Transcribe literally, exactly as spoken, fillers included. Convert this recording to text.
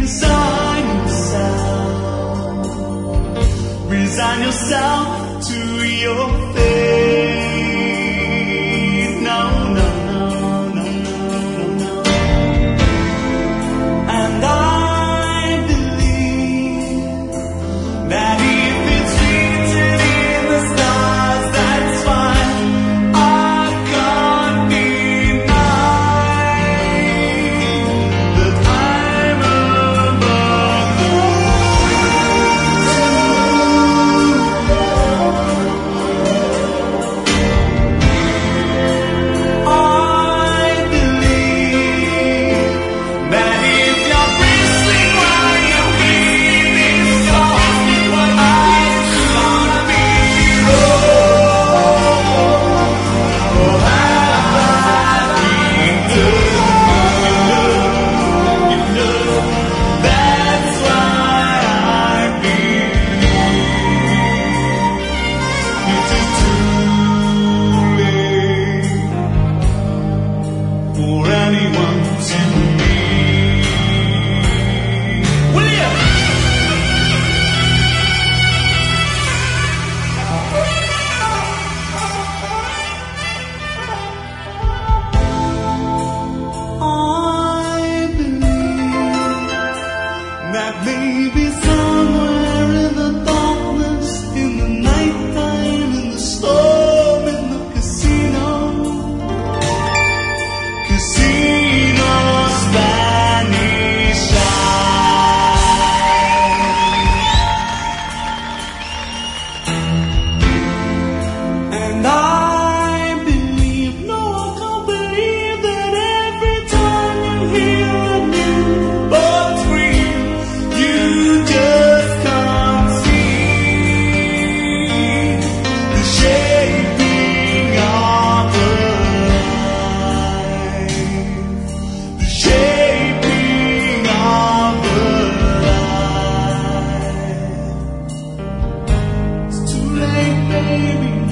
resign yourself, resign yourself to your fate. No, no, no, no, no, no, no. And I believe that if it's written in the stars, that's fine. I can't deny that I'm above the I believe that if you're bristling while you hear this song, I'm gonna be wrong. Oh, have I been good? You know, that's why I believe it is too late for anyone to leave. William! I believe that maybe somewhere in the darkness, in the nighttime, in the storm, in the casino, casino Spanish eye. And I believe, no, I can't believe that every time you hear a new but scream, you just can't see the shaping of the light, the shaping of the light. It's too late, baby.